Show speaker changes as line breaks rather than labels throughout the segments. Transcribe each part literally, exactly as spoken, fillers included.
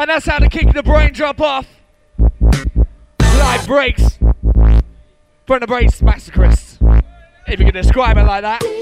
And that's how to kick the brain drop off. Live breaks from the Brace Massacrists, if you can describe it like that.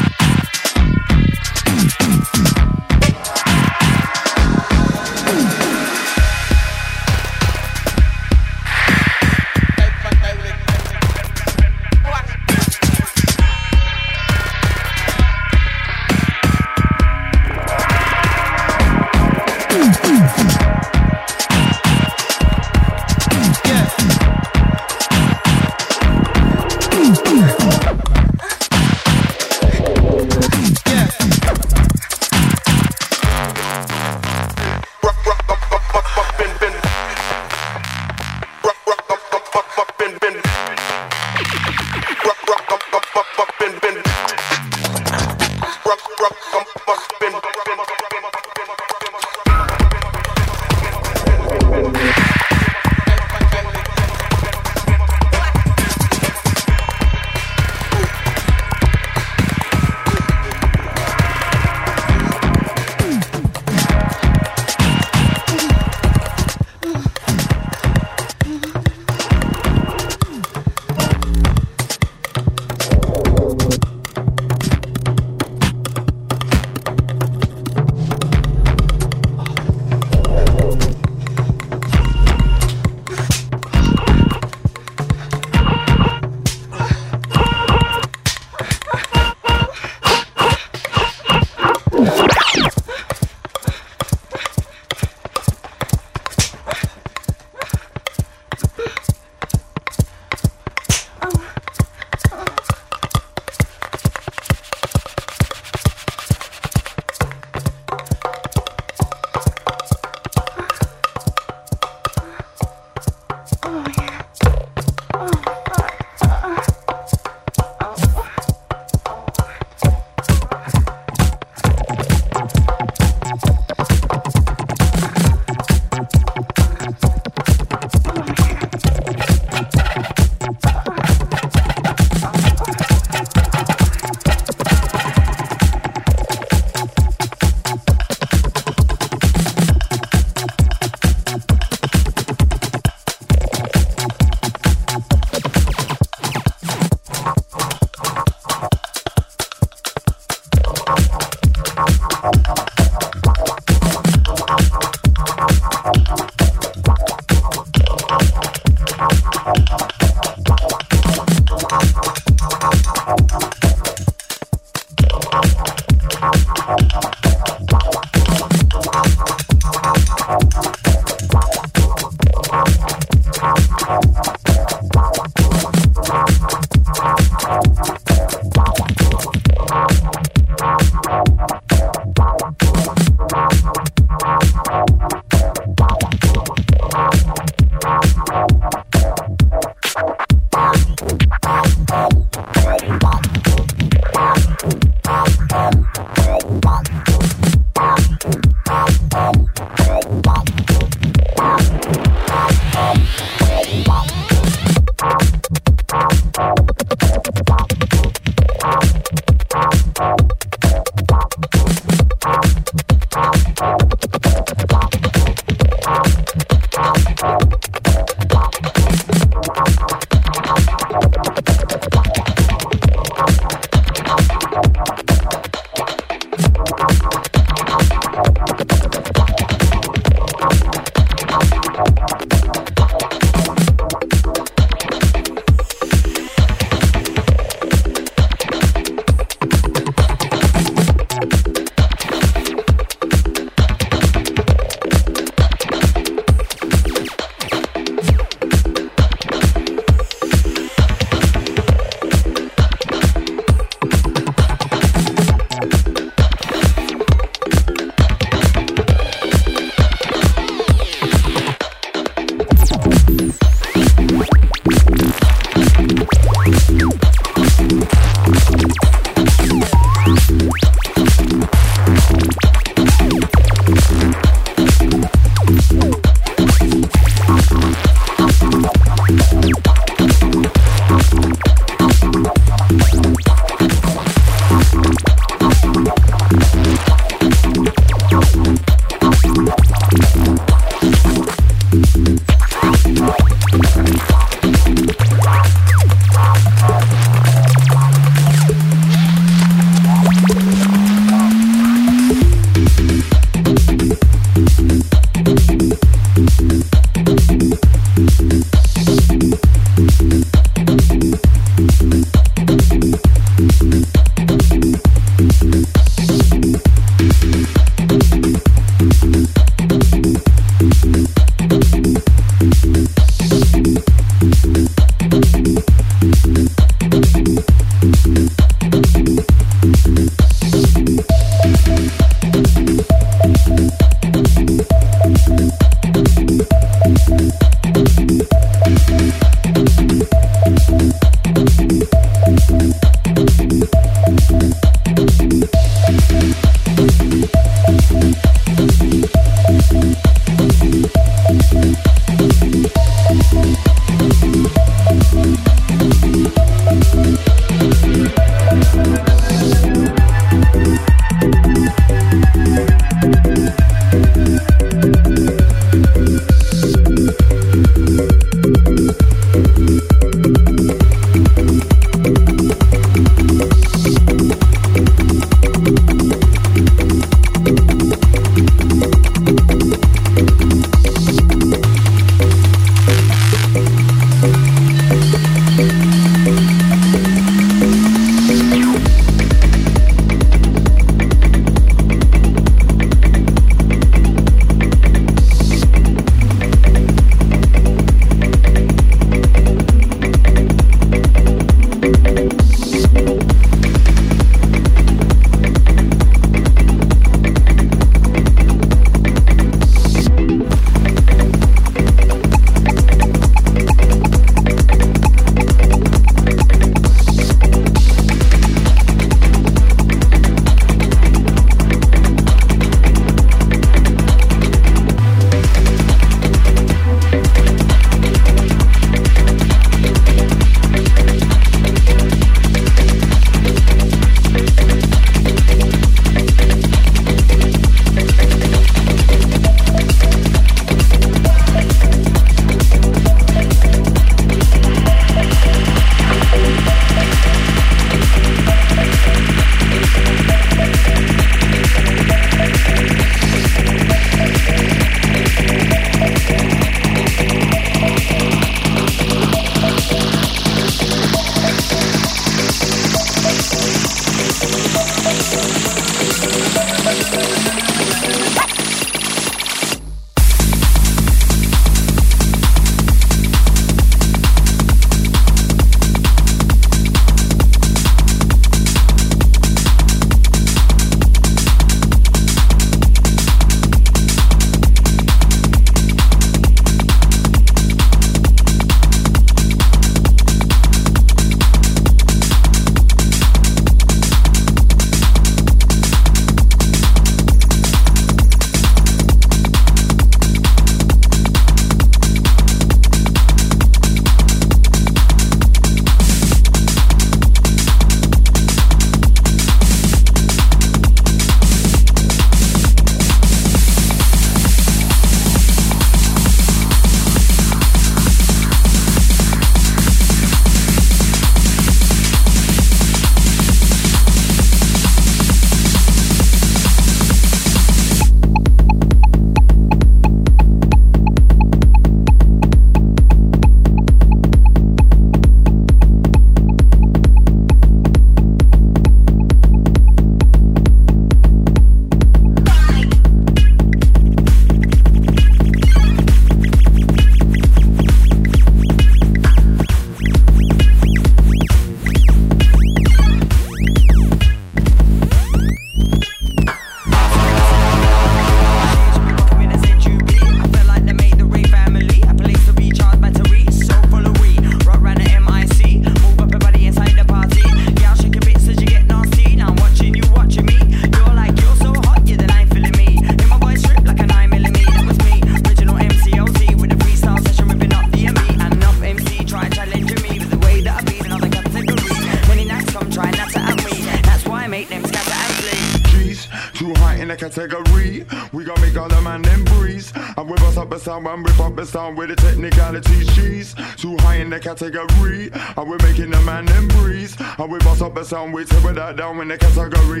category. We gon' make all the man them breeze. And we bust up the sound and rip up the sound with the technicality cheese. Too high in the category. And we're making the man them breeze. And we bust up the sound, we tear that down in the category.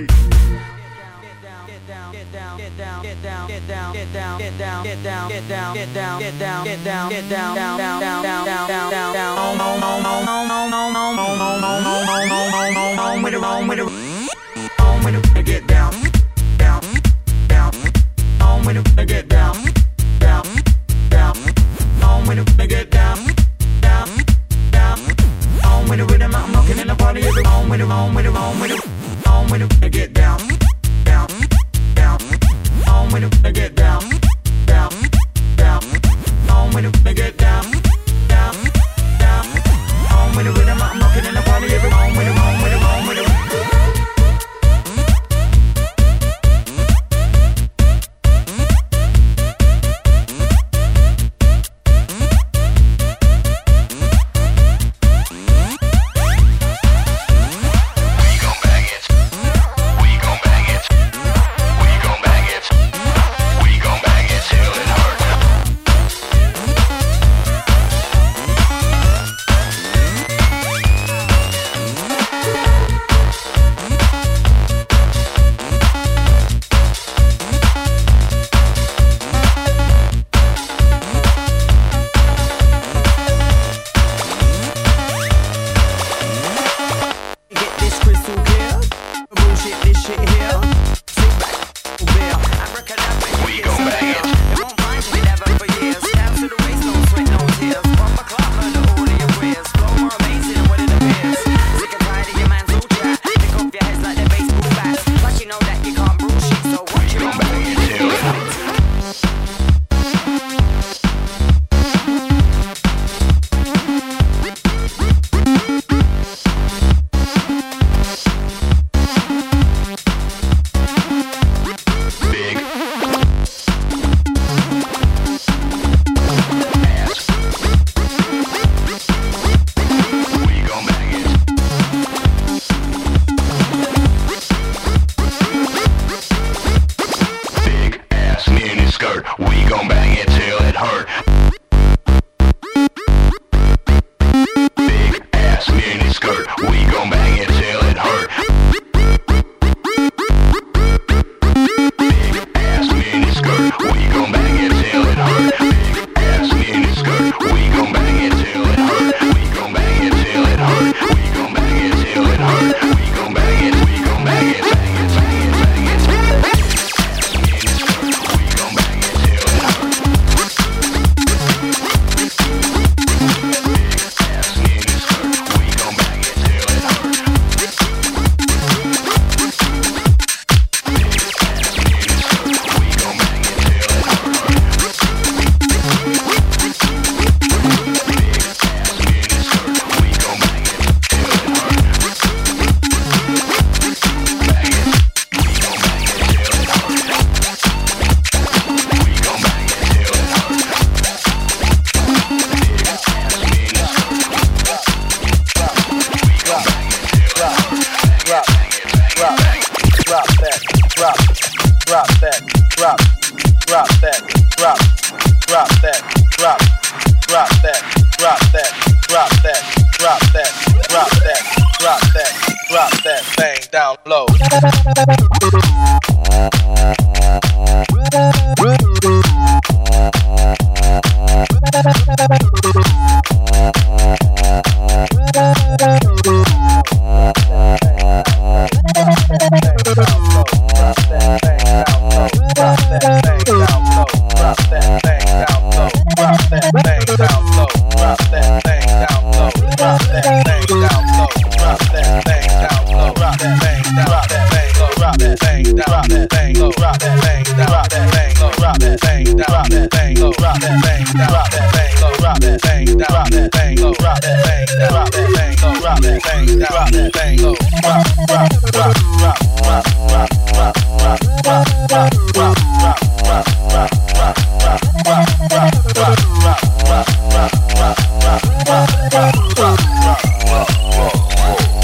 Get down, get down, get down, get down, get down, get down, get down, get down, get down, get down, get down, get down, down, down, down, down, down, down, down. On, on, on, on, on, on, on, on, on, on, on, on, on, on, on with it, on with it, on with it, get down, down, down, on with it, get down, down, down, on with it, get down, down, down, on with it, with it, I'm rocking in the party, on with it, on with it, on with it, on with it, get down, down. On with it, get down, down, down. On with it, get down, down, down. On with it, with them, I'm rocking in the party. On with it, on with it, on with it.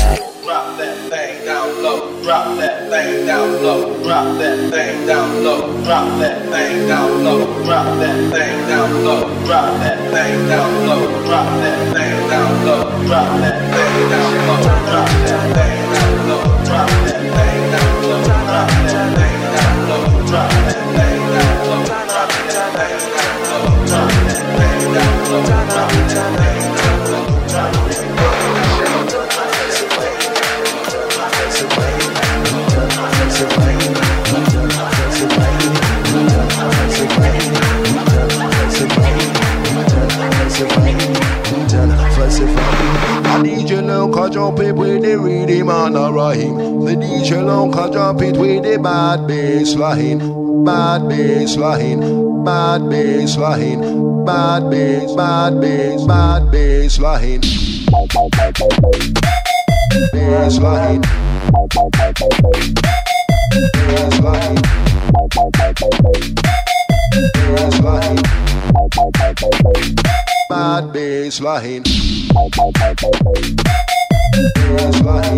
Drop that thing down low. drop that thing down low, drop that thing down low, drop that thing down low, drop that thing down low, drop that thing down low, drop that thing down low, drop that thing down low, drop that thing down low, drop that thing down low, drop that thing down low, drop that thing down low, drop that thing down low, drop that thing down low.
The D J Lonka jump it with the rhythm and a rhyme. The D J Lonka jump it with the bad bass line, bad bass line, bad bass line, bad bass, bad bass, bad bass line, bass line, bass line, bass line, bad bass line. Baseline,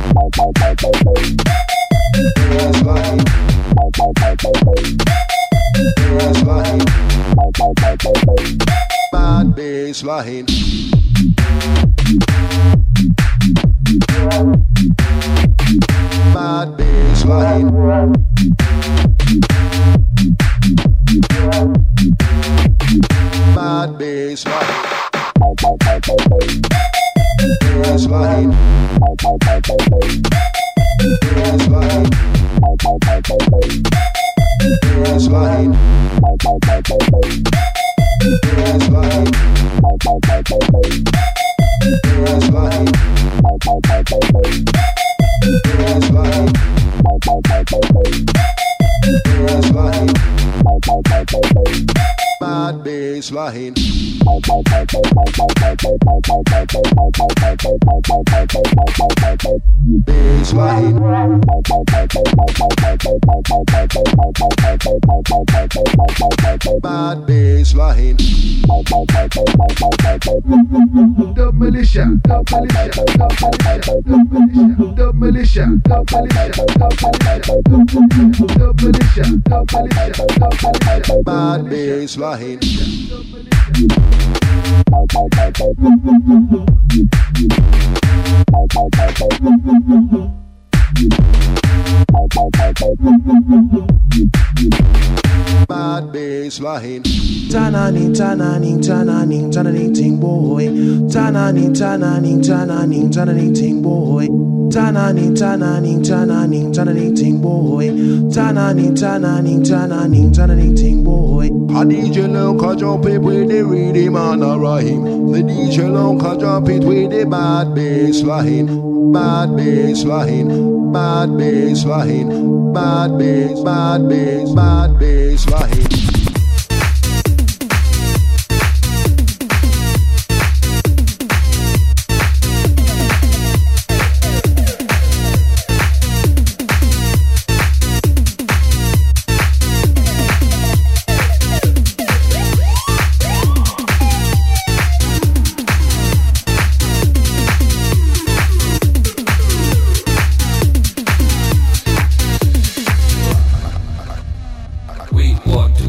baseline, baseline, bad baseline, bad baseline, bad baseline. Baseline, baseline, baseline, baseline, baseline, baseline, bad baseline. Baseline, bad baseline. The militia, the militia, the militia, the militia, the militia, the militia, the militia, bad baseline. Bad baseline.
Tananing, tananing, tananing, tananing, ting boy. Tananing, tananing, tananing, tananing, ting boy. Tananing, tananing, tananing, tananing, ting boy. Tananing, tananing, tananing, tananing, ting boy.
A D J Lonka jump it with the rhythm and a rhyme. The D J Lonka jump it with the bad baseline, bad baseline, bad baseline, bad bass, bad bass, bad baseline.
We walked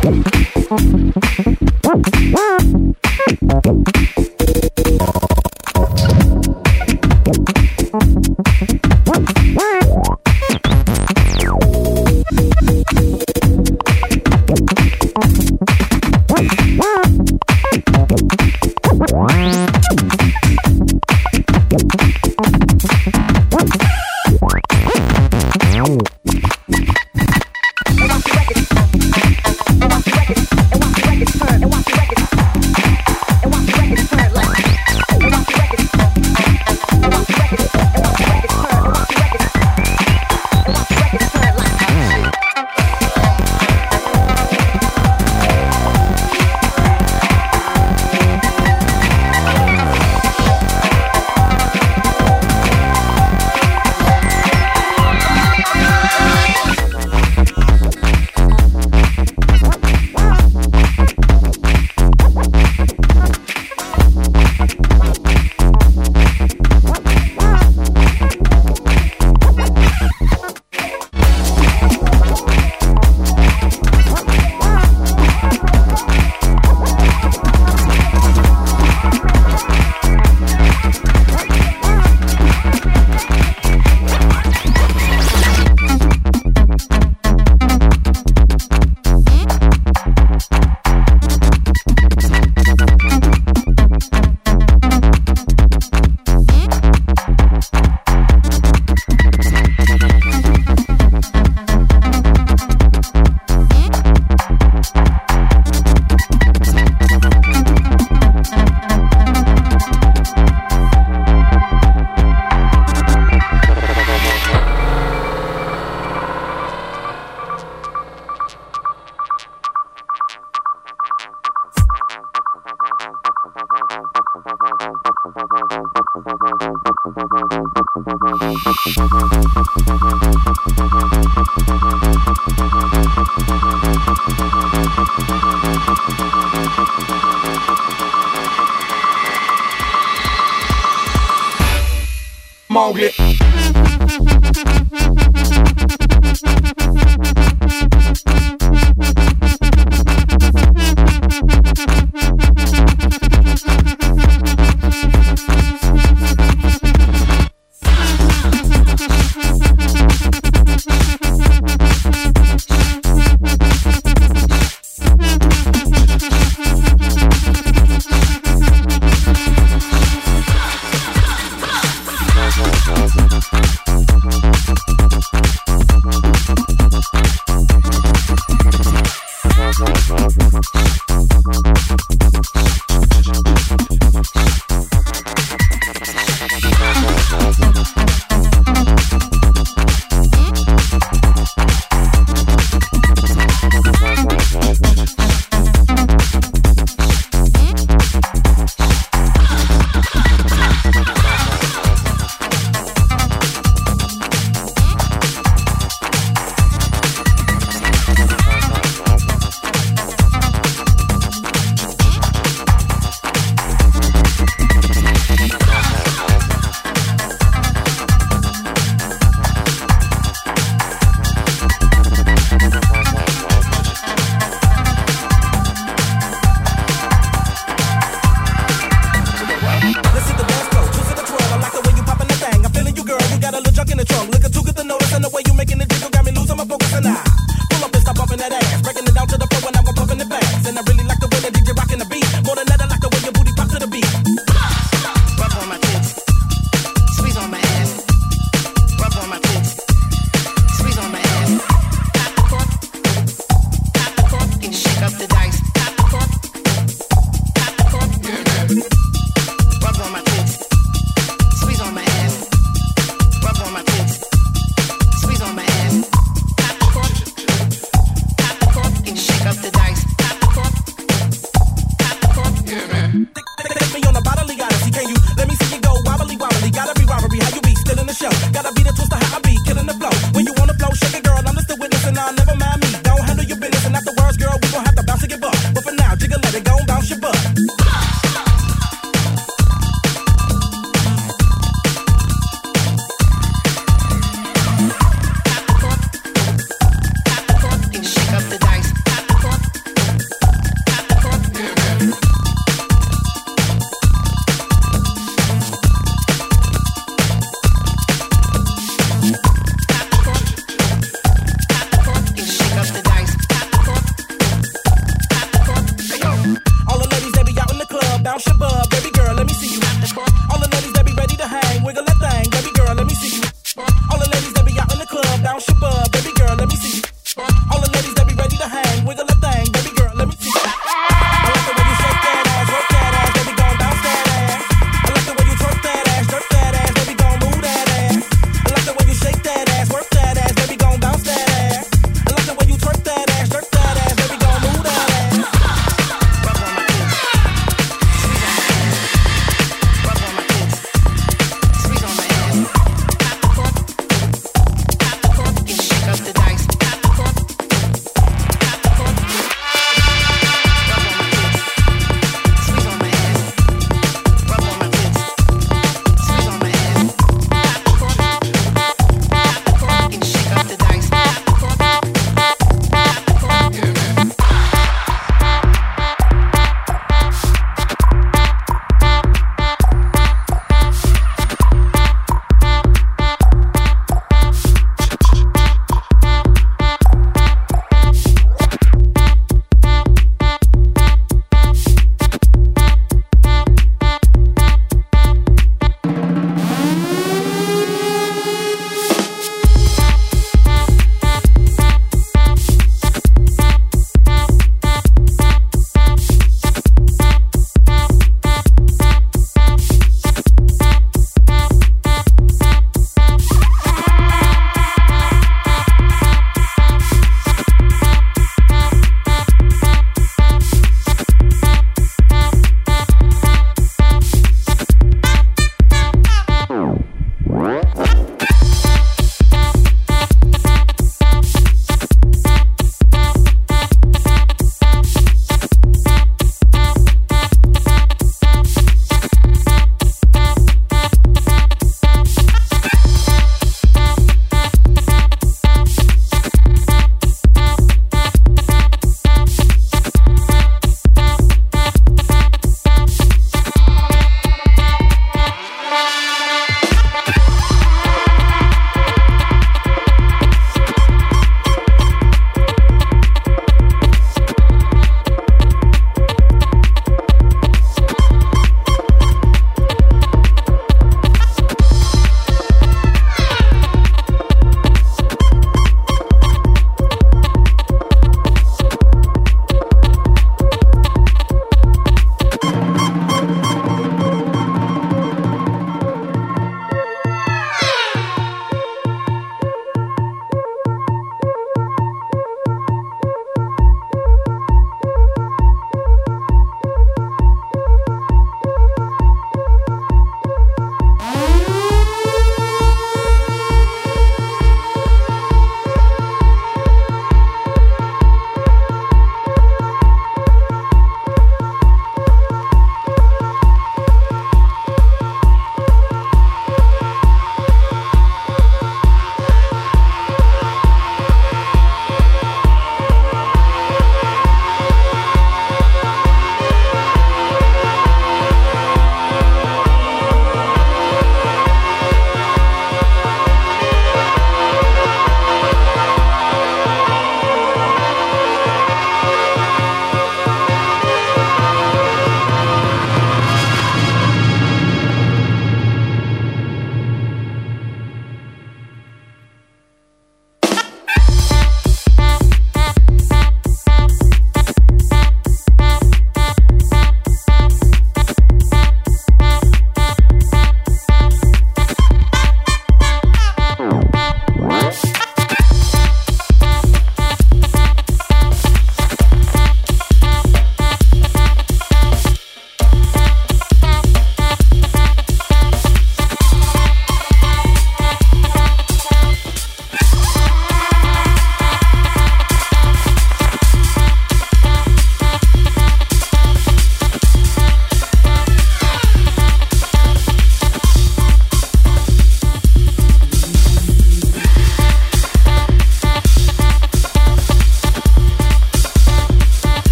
Mowgli.
We'll be right back.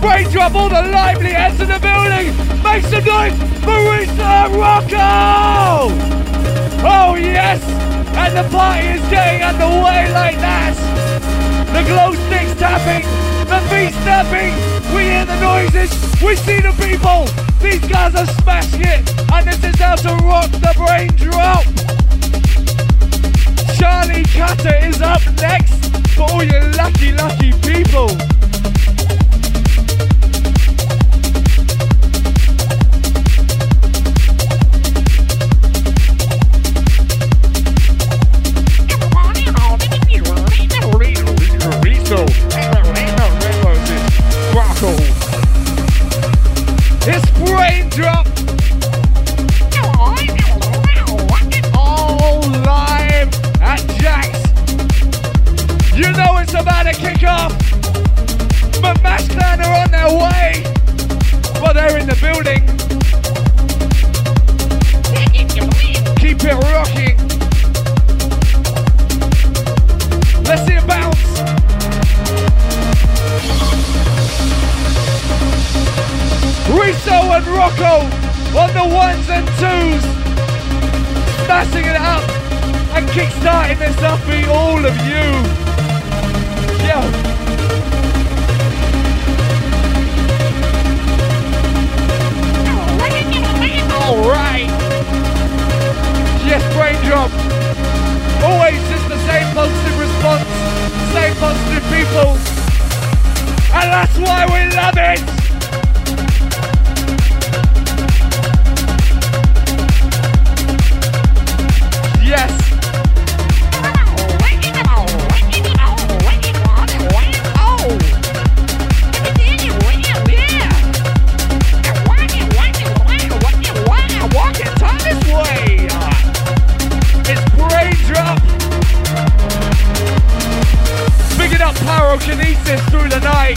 Raindrop, all the lively heads in the building. Make some noise for Risa and Rocco. Oh yes, and the party is getting underway like that. The glow sticks tapping, the feet snapping. We hear the noises, we see the people. These guys are smashing it, and this is how to rock the brain drop. Charlie Cutter is up next for all you lucky, lucky people. It's brain drop. All live at Jack's. You know it's about to kick off. But Mash Clan are on their way. Well, they're in the building. Keep it rocking. Let's see it bounce. Riso and Rocco on the ones and twos, smashing it up and kickstarting this up for all of you. Yo. Alright. Yes, brain drop. Always just the same positive response, same positive people. And that's why we love it. Yes. Walking Thomas way. It's brain drop. Picking up pyrokinesis through the night.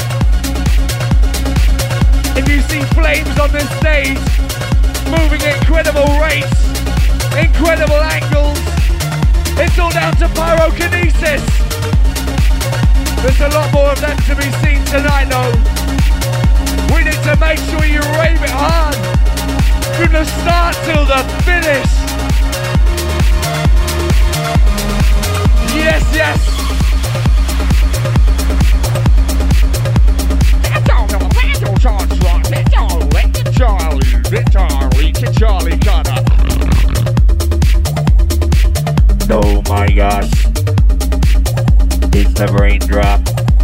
If you see flames on this stage, moving at incredible rates, incredible angles, it's all down to pyrokinesis. There's a lot more of them to be seen tonight though. We need to make sure you rave it hard from the start till the finish. Yes, yes. Charlie, Charlie, Charlie Cutter. Oh my gosh. It's the brain drop.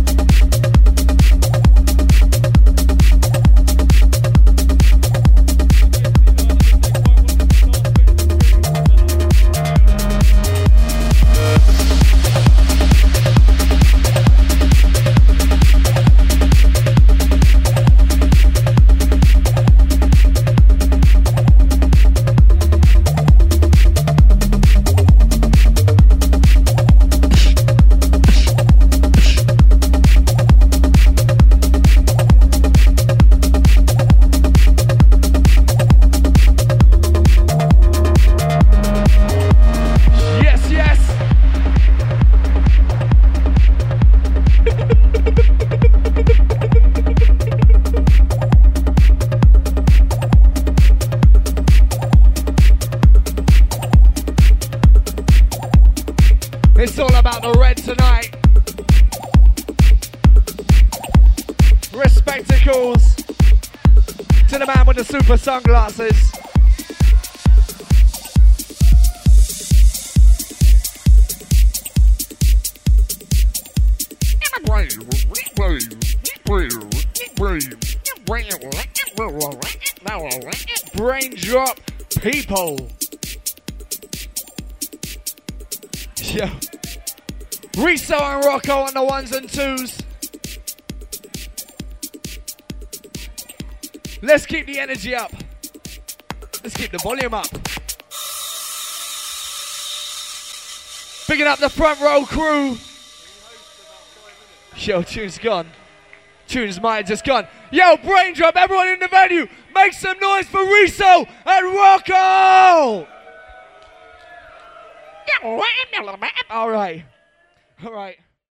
It's all about the red tonight. Respectacles to the man with the super sunglasses. Brain drop people. Yo. Riso and Rocco on the ones and twos. Let's keep the energy up. Let's keep the volume up. Picking up the front row crew. Yo, tune's gone. Tune's might have just gone. Yo, brain drop, everyone in the venue, make some noise for Riso and Rocco! All right. All right.